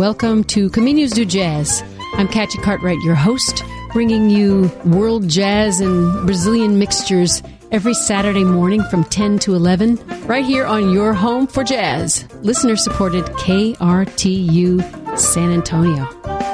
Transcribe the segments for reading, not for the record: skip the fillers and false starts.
welcome to Caminhos do Jazz. I'm Katya Cartwright, your host, bringing you world jazz and Brazilian mixtures every Saturday morning from 10 to 11, right here on your home for jazz, listener-supported KRTU San Antonio.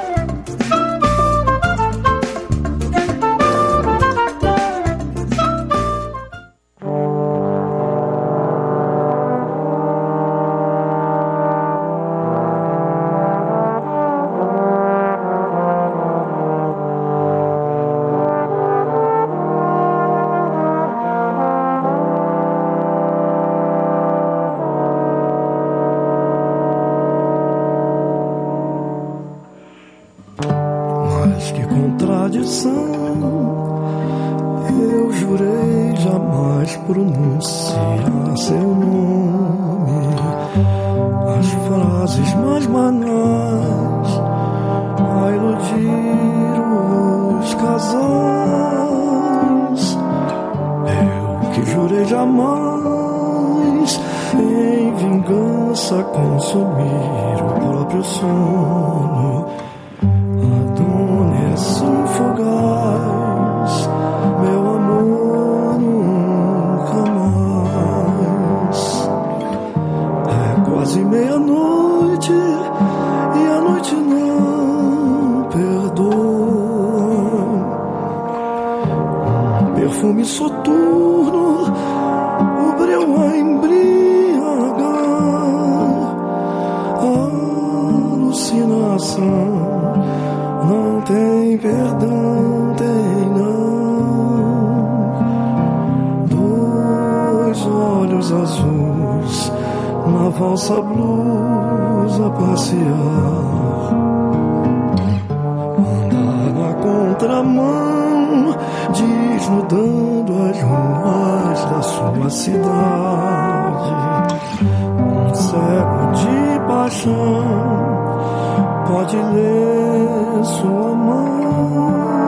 Eu jurei jamais pronunciar seu nome. As frases mais banais a iludir os casais. Eu que jurei jamais em vingança consumir o próprio sono. Adormeço fugaz, meu amor nunca mais. É quase meia-noite e a noite não perdoa. Um perfume soturno, o breu a embriagar. A alucinação não tem perdão, tem não. Dois olhos azuis na valsa blues a passear. Andar na contramão, desnudando as ruas da sua cidade. Um cego de paixão pode ler sua mão.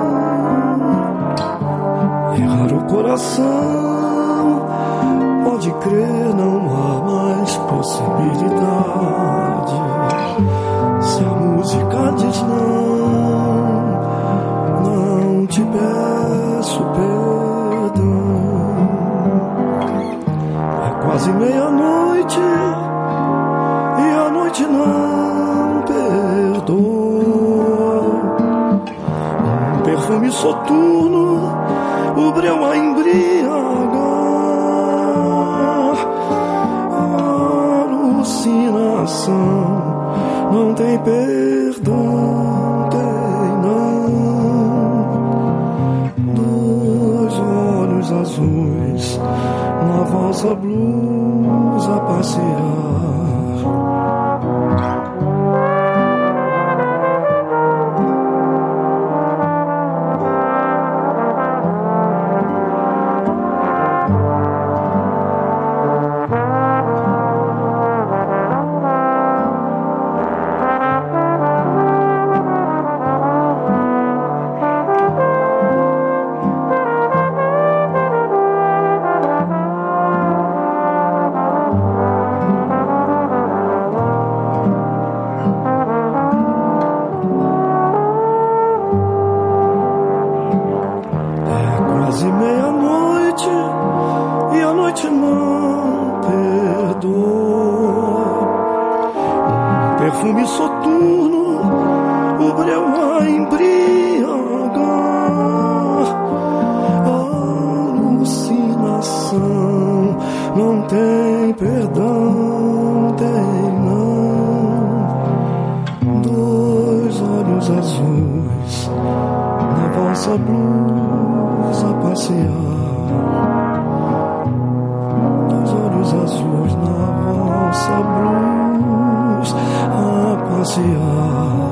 Errar o coração, pode crer, não há mais possibilidade. Se a música diz não te peço perdão. É quase meia-noite e a noite não perdoa. Um perfume soturno, o breu a embriagar. A alucinação não tem perdão, tem não. Dois olhos azuis na valsa blues a passear. Perfume soturno, o breu a embriagar. A alucinação não tem perdão, tem não. Dois olhos azuis na valsa blues a passear. Dois olhos azuis na valsa blues a passear.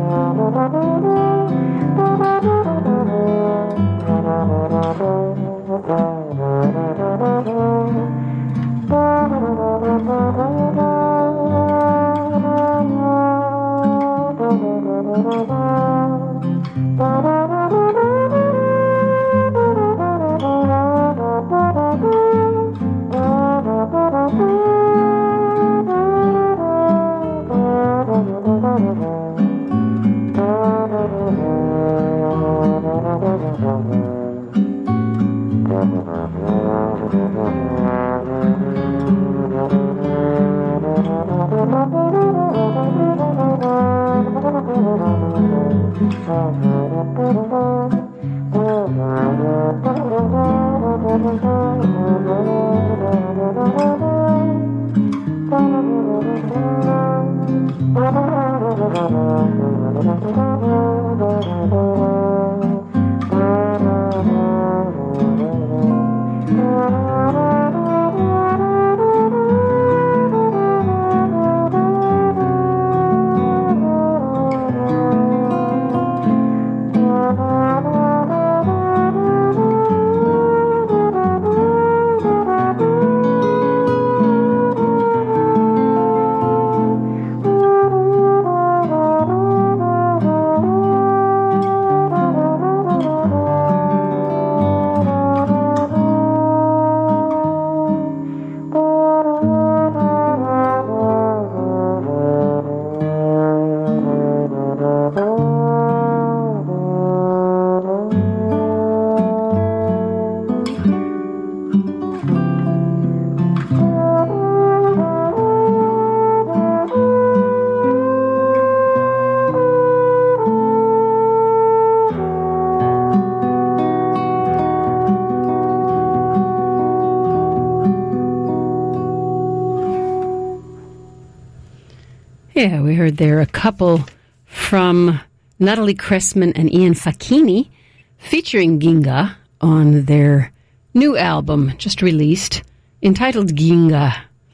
Yeah, we heard there a couple from Natalie Cressman and Ian Facchini featuring Ginga on their new album just released entitled Ginga.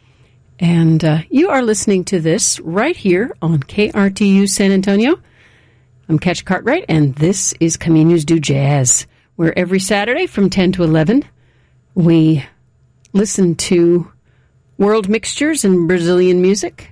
And you are listening to this right here on KRTU San Antonio. I'm Catch Cartwright, and this is Caminos do Jazz, where every Saturday from 10 to 11 we listen to world mixtures and Brazilian music.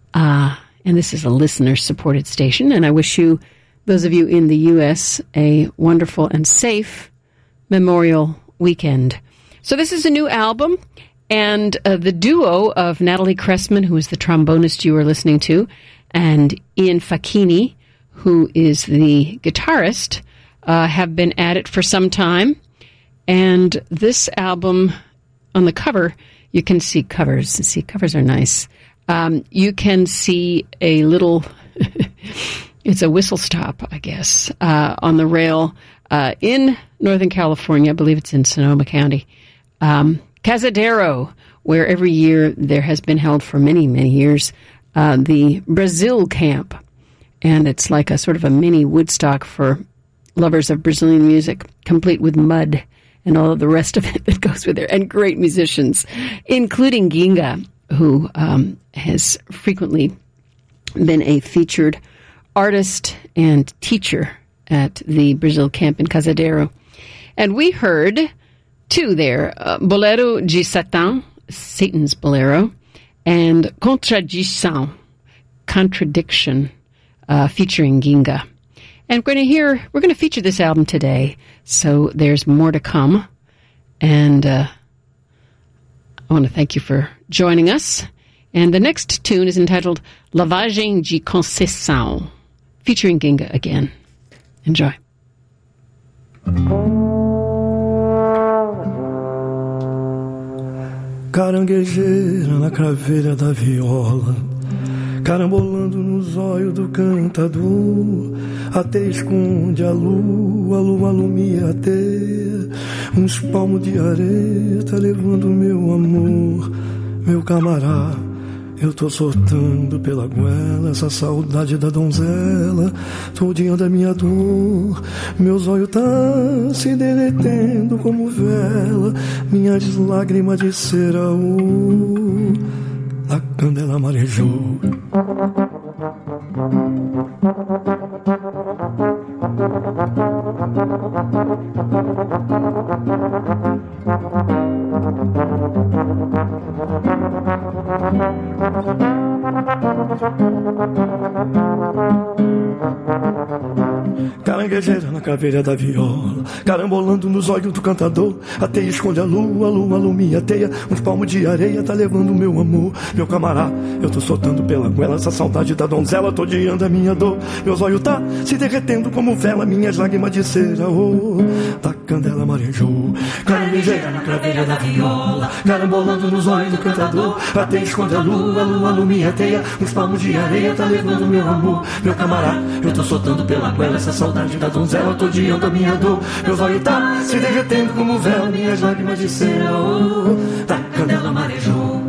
And this is a listener-supported station, and I wish you, those of you in the U.S., a wonderful and safe Memorial Weekend. So this is a new album, and the duo of Natalie Cressman, who is the trombonist you are listening to, and Ian Facchini, who is the guitarist, have been at it for some time. And this album, on the cover, you can see covers. See, covers are nice. You can see a little, it's a whistle stop, I guess, on the rail in Northern California. I believe it's in Sonoma County. Cazadero, where every year there has been held for many, many years, the Brazil Camp. And it's like a sort of a mini Woodstock for lovers of Brazilian music, complete with mud and all of the rest of it that goes with it, and great musicians, including Ginga, who has frequently been a featured artist and teacher at the Brazil Camp in Cazadero. And we heard two there, Bolero de Satan, Satan's Bolero, and Contradição, Contradiction, featuring Ginga. And we're going to feature this album today, so there's more to come. And I want to thank you for joining us. And the next tune is entitled Lavagem de Conceição, featuring Ginga again. Enjoy. Caranguejeira na craveira da viola, carambolando nos olhos do cantador, até esconde a lua alumia até uns palmos de areia, tá levando meu amor, meu camarada. Eu tô soltando pela goela essa saudade da donzela, todinha da minha dor. Meus olhos tá se derretendo como vela, minhas lágrimas de cera, a candela marejou. Caranguejeira na caveira da viola, carambolando nos olhos do cantador. A teia esconde a lua alumia a teia. Uns palmos de areia tá levando meu amor. Meu camará, eu tô soltando pela goela essa saudade da donzela, tô odiando a minha dor. Meus olhos tá se derretendo como vela, minhas lágrimas de cera, oh, da candela marejou. Caranguejeira na caveira da viola, carambolando nos olhos do cantador. A teia esconde a lua alumia a teia. Uns palmos de areia tá levando meu amor. Meu camará, eu tô soltando pela goela essa saudade da donzela, tô odiando a minha dor. Meus olhos tá se derretendo como vela, minhas lágrimas de cera, oh, da candela marejou.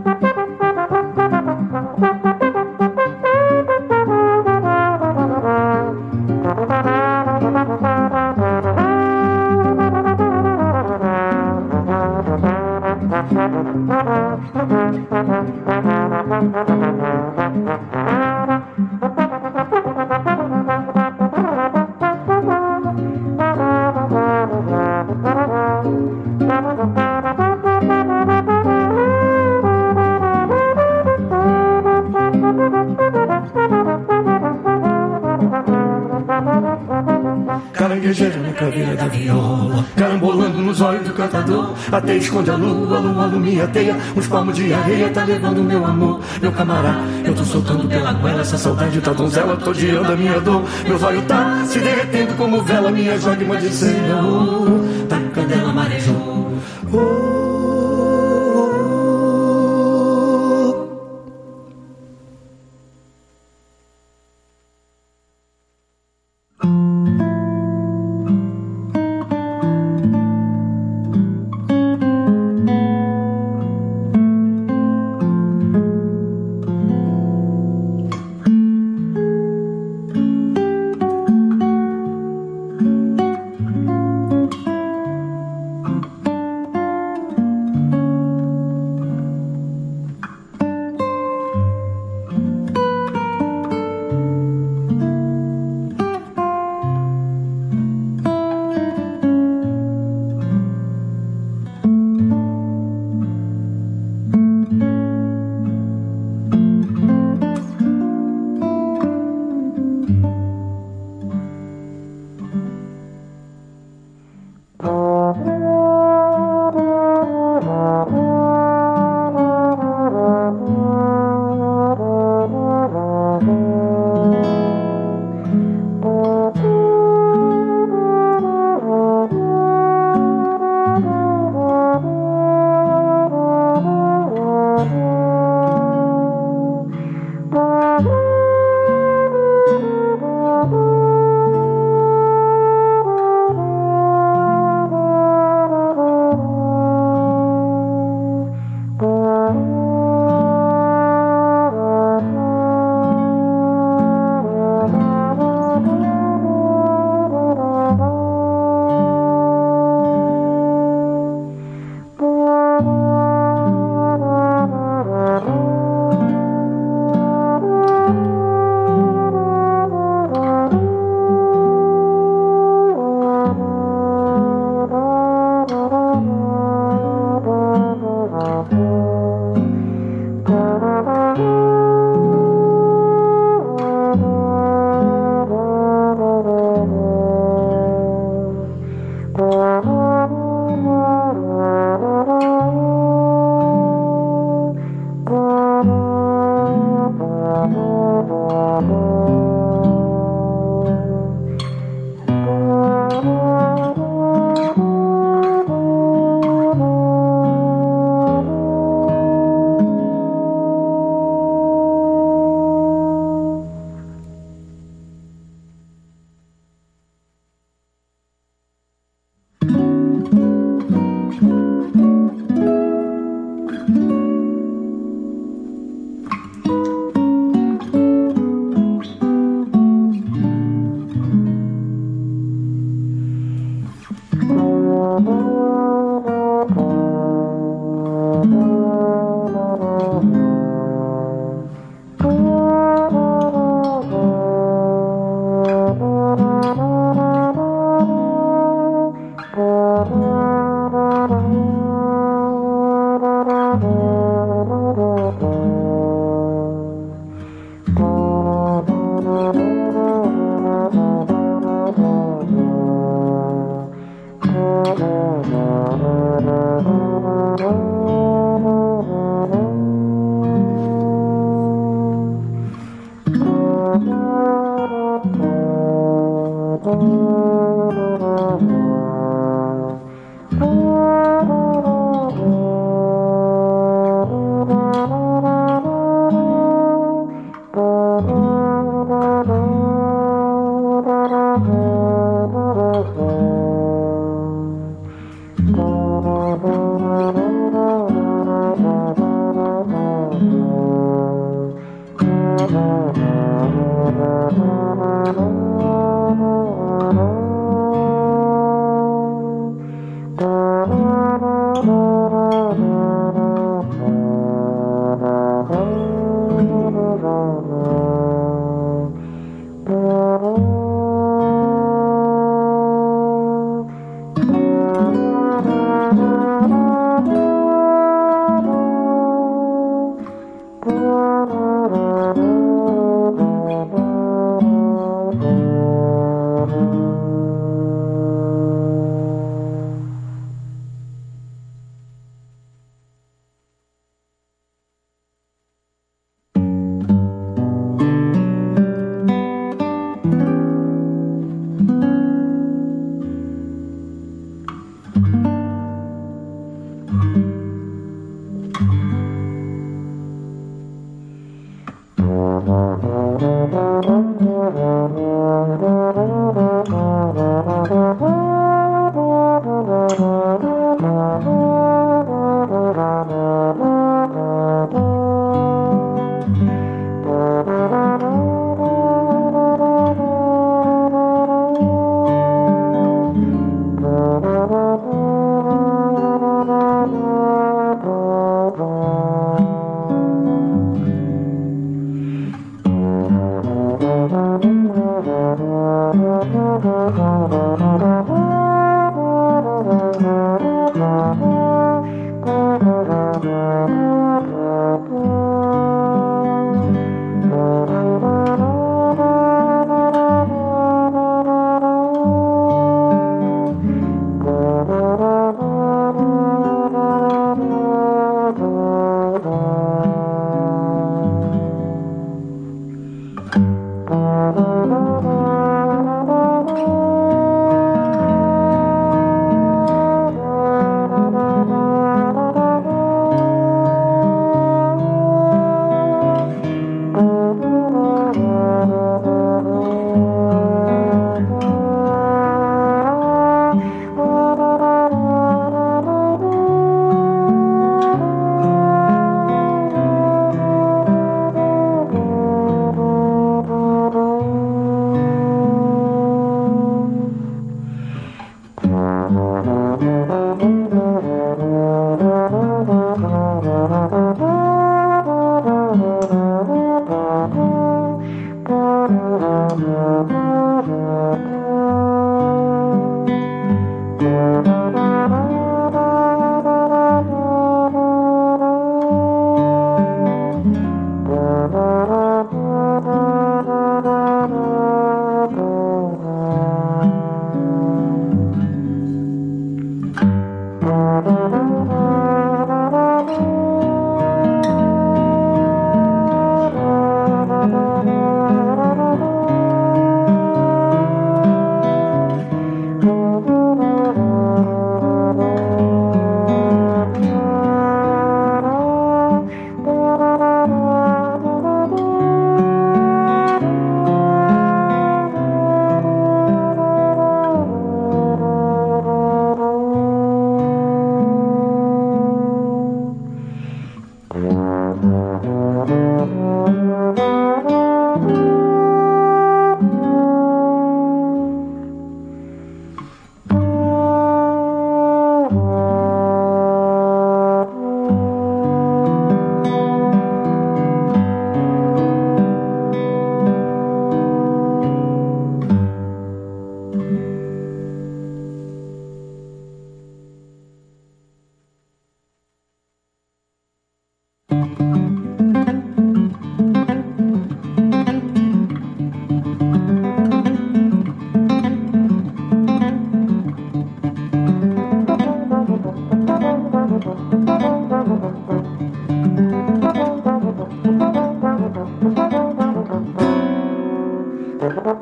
Caranguejeira na caveira da viola, carambolando nos olhos do cantador. A teia esconde a lua alumia a teia. Uns palmos de areia tá levando meu amor. Meu camará, eu tô soltando pela goela essa saudade da donzela, tô odiando a minha dor. Meus olhos tá se derretendo como vela, minhas lágrimas de cera, oh, da candela marejou. Oh.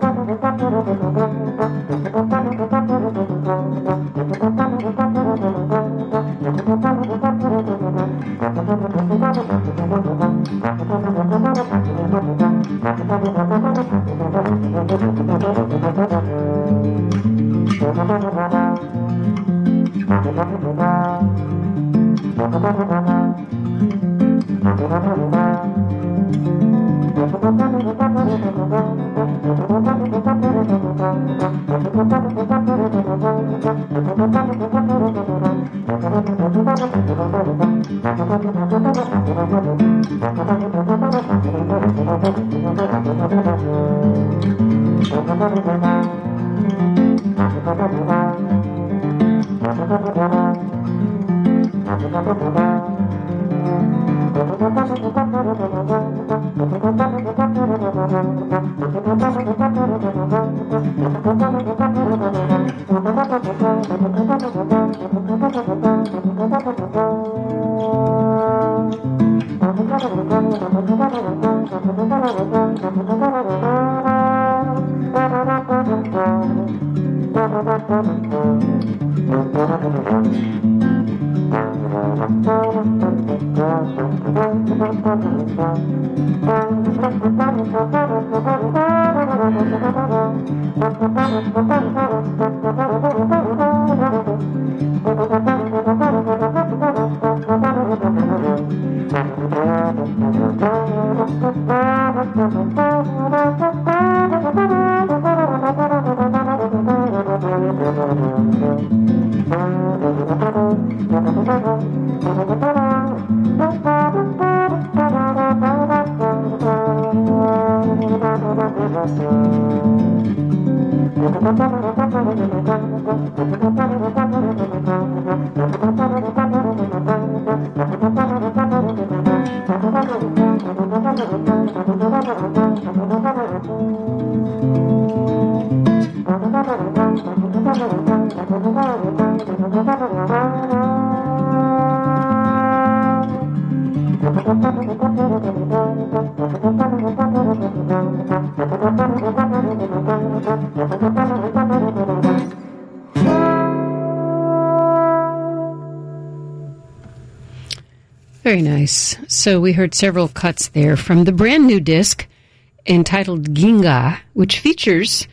Very nice. So we heard several cuts there from the brand new disc entitled Ginga, which features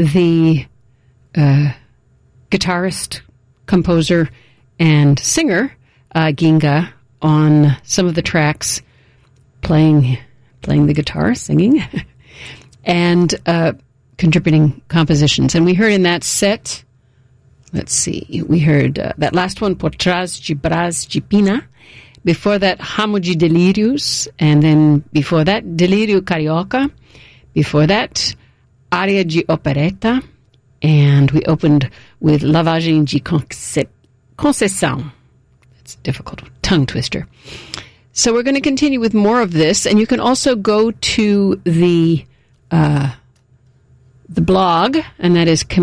the guitarist, composer, and singer Ginga on some of the tracks, playing the guitar, singing, and contributing compositions. And we heard in that set, let's see, we heard that last one, Por Trás de Brás de Pina. Before that, Ramo de Delírios, and then before that, Delírio Carioca. Before that, Aria de Operetta, and we opened with Lavagem de Conceição. It's a difficult tongue twister. So we're going to continue with more of this, and you can also go to the blog, and that is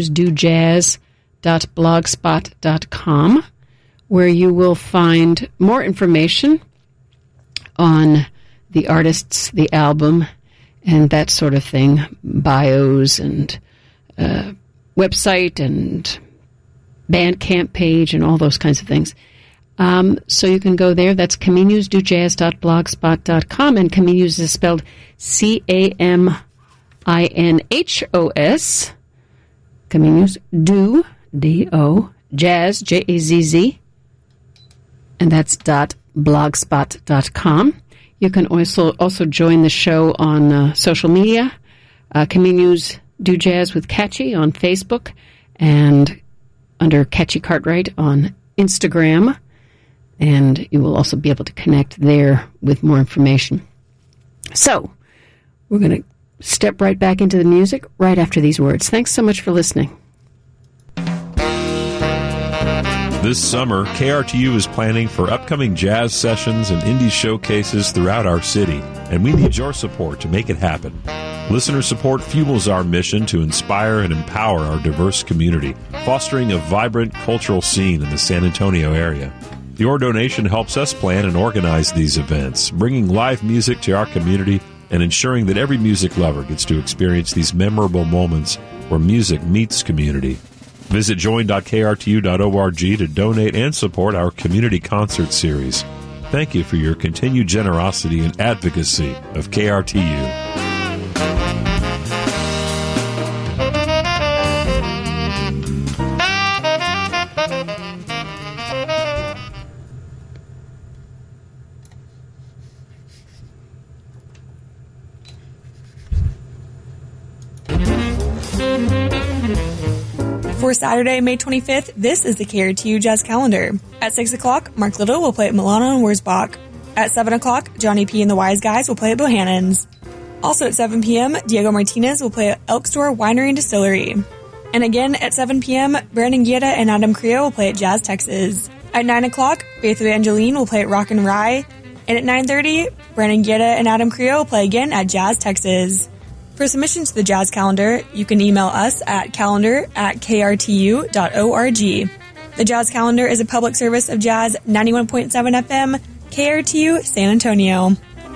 caminhosdojazz.blogspot.com, where you will find more information on the artists, the album, and that sort of thing, bios and website and Bandcamp page and all those kinds of things. So you can go there. That's caminhosdojazz.blogspot.com, and Caminhos is spelled C-A-M-I-N-H-O-S. Caminhos, D-O, jazz, J-A-Z-Z, and that's .blogspot.com. You can also join the show on social media, Caminhos Do Jazz with Catchy on Facebook, and under Catchy Cartwright on Instagram, and you will also be able to connect there with more information. So, we're going to step right back into the music right after these words. Thanks so much for listening. This summer, KRTU is planning for upcoming jazz sessions and indie showcases throughout our city, and we need your support to make it happen. Listener support fuels our mission to inspire and empower our diverse community, fostering a vibrant cultural scene in the San Antonio area. Your donation helps us plan and organize these events, bringing live music to our community and ensuring that every music lover gets to experience these memorable moments where music meets community. Visit join.krtu.org to donate and support our community concert series. Thank you for your continued generosity and advocacy of KRTU. For Saturday, May 25th, this is the KRTU Jazz Calendar. At 6 o'clock, Mark Little will play at Milano and Wurzbach. At 7 o'clock, Johnny P. and the Wise Guys will play at Bohannon's. Also at 7 p.m., Diego Martinez will play at Elk Store Winery and Distillery. And again, at 7 p.m., Brandon Guetta and Adam Creo will play at Jazz Texas. At 9 o'clock, Faith Evangeline will play at Rock and Rye. And at 9:30, Brandon Guetta and Adam Creo will play again at Jazz Texas. For submissions to the Jazz Calendar, you can email us at calendar@krtu.org. The Jazz Calendar is a public service of Jazz 91.7 FM, KRTU, San Antonio.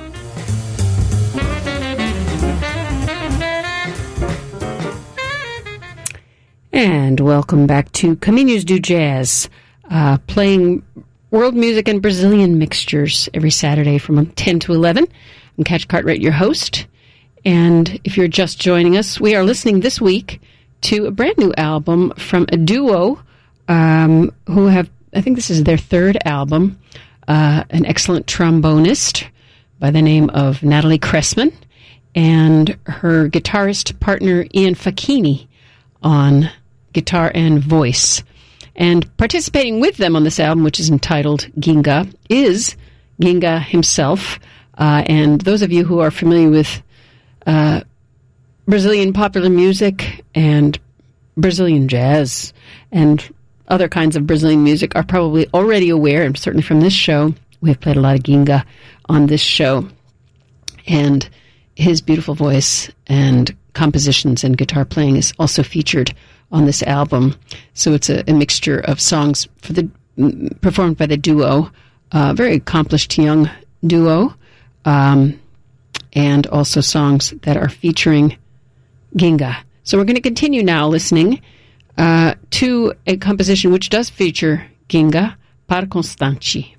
And welcome back to Caminhos do Jazz, playing world music and Brazilian mixtures every Saturday from 10 to 11. I'm Catch Cartwright, your host. And if you're just joining us, we are listening this week to a brand new album from a duo who have, I think this is their third album, an excellent trombonist by the name of Natalie Cressman and her guitarist partner Ian Facchini on guitar and voice. And participating with them on this album, which is entitled Ginga, is Ginga himself. And those of you who are familiar with Brazilian popular music and Brazilian jazz and other kinds of Brazilian music are probably already aware, and certainly from this show, we have played a lot of Ginga on this show. And his beautiful voice and compositions and guitar playing is also featured on this album. So it's a mixture of songs performed by the duo, very accomplished young duo, and also songs that are featuring Ginga. So we're going to continue now listening to a composition which does feature Ginga, Par Constante.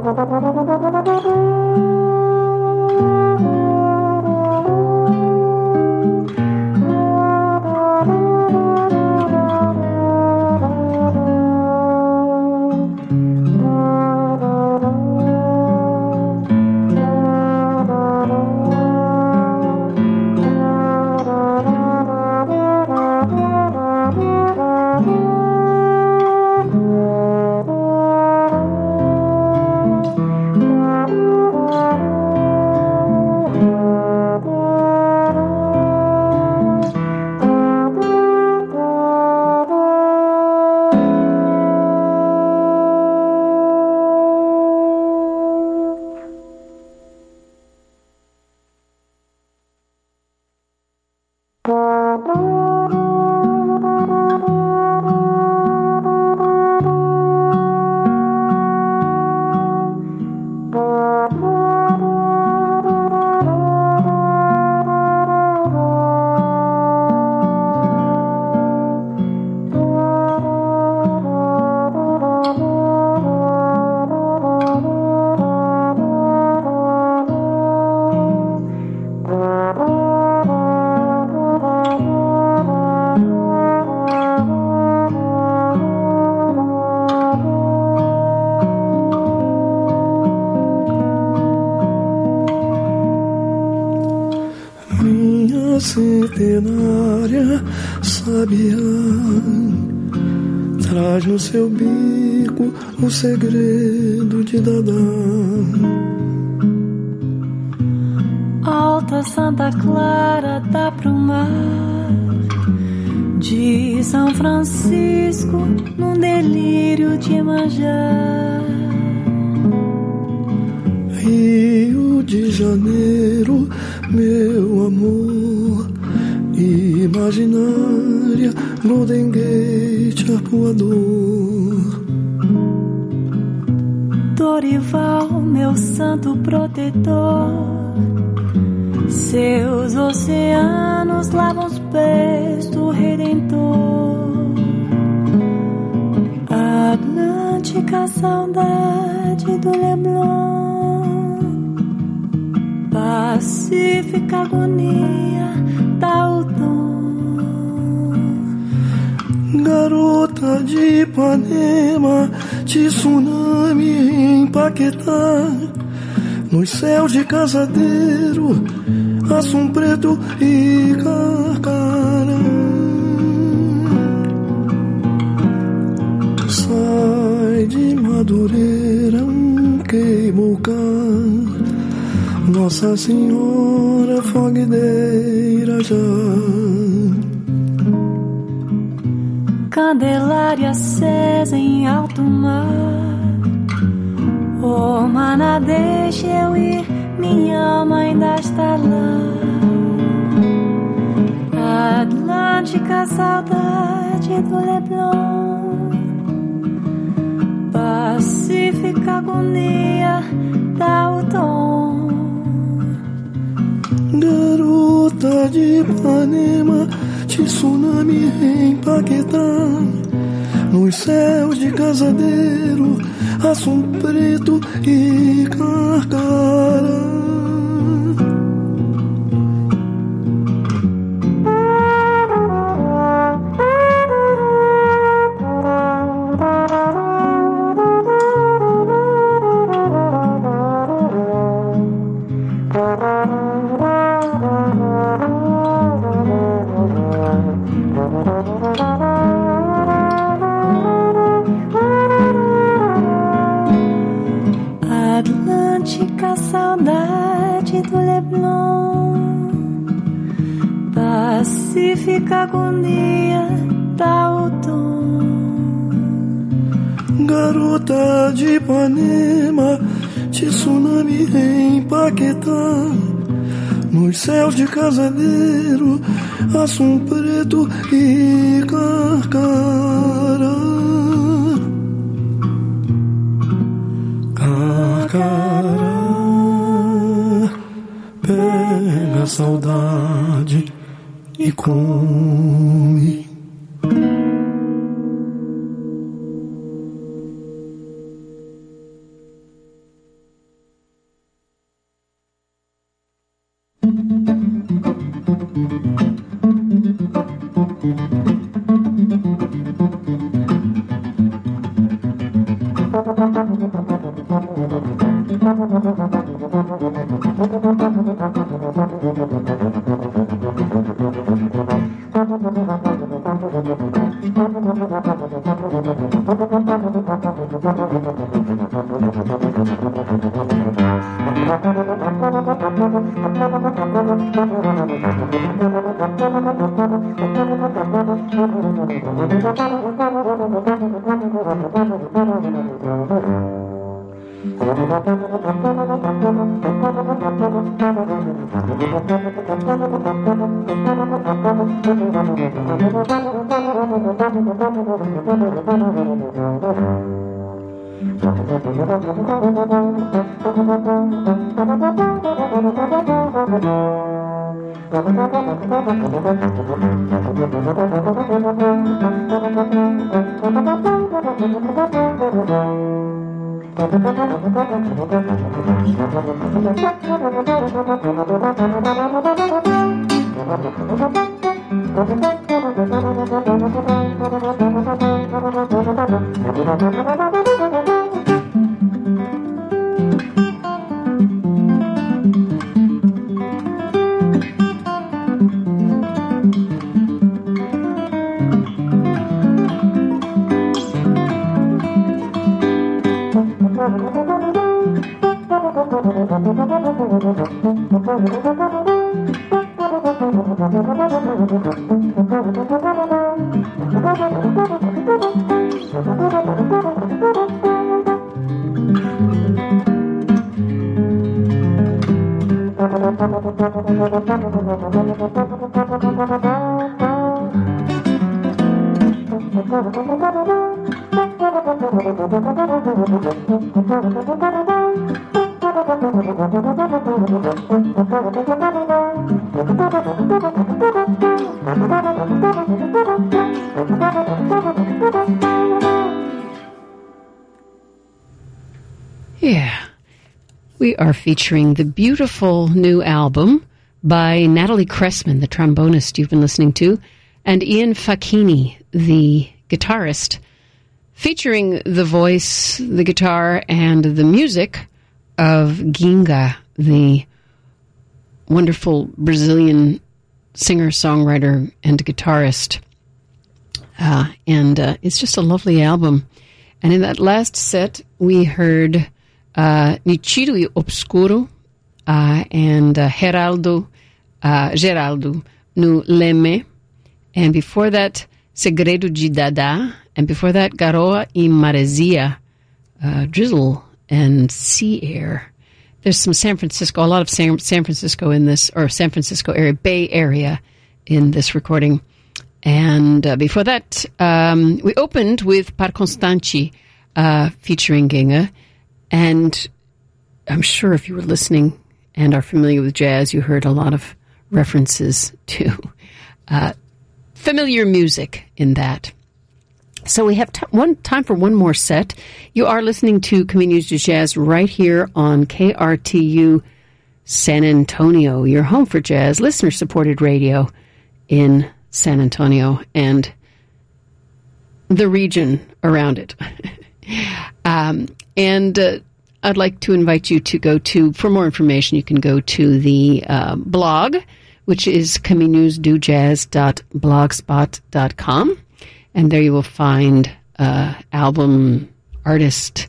Centenária sabiá traz no seu bico o segredo de Dadá. Alta Santa Clara dá pro mar, de São Francisco num delírio de Iemanjá. Rio de Janeiro, meu amor, imaginária, Golden Gate, Arpoador. Dorival, meu santo protetor, seus oceanos lavam os pés do Redentor. Atlântica, saudade do Leblon, pacífica agonia da outono. Garota de Ipanema, tsunami em Paquetá, nos céus de Casadeiro, Assum Preto e Carcará. Sai de Madureira, Queimoucá, Nossa Senhora Foguedeira já. Candelária acesa em alto mar, oh, mana, deixa eu ir, minha alma ainda está lá. Atlântica, saudade do Leblon, pacífica agonia da outono. Garota de Ipanema, tsunami em Paquetá, nos céus de Casadeiro, Assum Preto e Carcará. Atlântica, saudade do Leblon, pacífica agonia da outono. Garota de Ipanema, tsunami em Paquetá, nos céus de Casadeiro, Assum Preto e Carcará. Carcará, pega a saudade e come. Yeah, we are featuring the beautiful new album by Natalie Cressman, the trombonist you've been listening to, and Ian Facchini, the guitarist, featuring the voice, the guitar, and the music of Ginga, the wonderful Brazilian singer-songwriter and guitarist. And it's just a lovely album. And in that last set, we heard Nitido e Obscuro and Geraldo no Leme. And before that, Segredo de Dada. And before that, Garoa e Maresia, Drizzle and Sea Air. There's some San Francisco, a lot of San Francisco in this, or San Francisco area, Bay Area in this recording. And before that, we opened with Par Constante featuring Ginga. And I'm sure if you were listening and are familiar with jazz, you heard a lot of references to familiar music in that. So we have time for one more set. You are listening to Caminos de Jazz right here on KRTU San Antonio, your home for jazz, listener-supported radio in San Antonio and the region around it. And I'd like to invite you to go to, for more information, you can go to the blog, which is caminosdojazz.blogspot.com. And there you will find album, artist,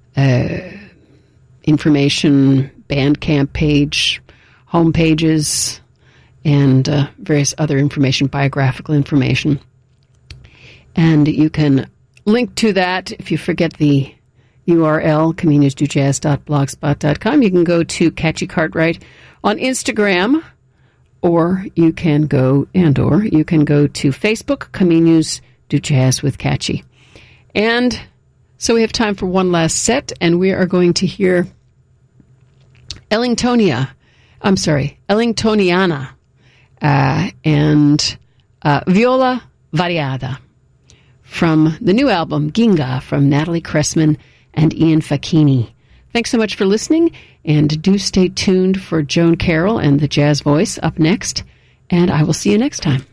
information, Bandcamp page, home pages, and various other information, biographical information. And you can link to that if you forget the URL, caminosdojazz.blogspot.com. You can go to Catchy Cartwright on Instagram, or you can go to Facebook, Caminos do Jazz with Catchy. And so we have time for one last set, and we are going to hear Ellingtoniana, and Viola Variada from the new album, Ginga, from Natalie Cressman and Ian Facchini. Thanks so much for listening, and do stay tuned for Joan Carroll and the Jazz Voice up next, and I will see you next time.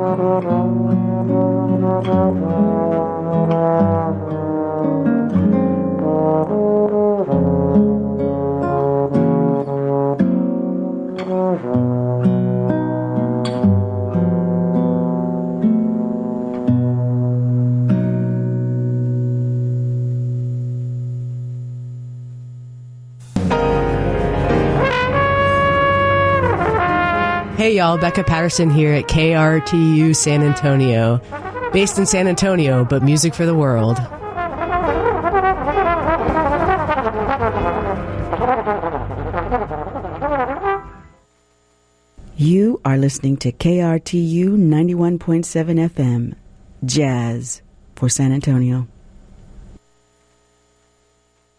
Hey y'all, Becca Patterson here at KRTU San Antonio. Based in San Antonio, but music for the world. You are listening to KRTU 91.7 FM, Jazz for San Antonio.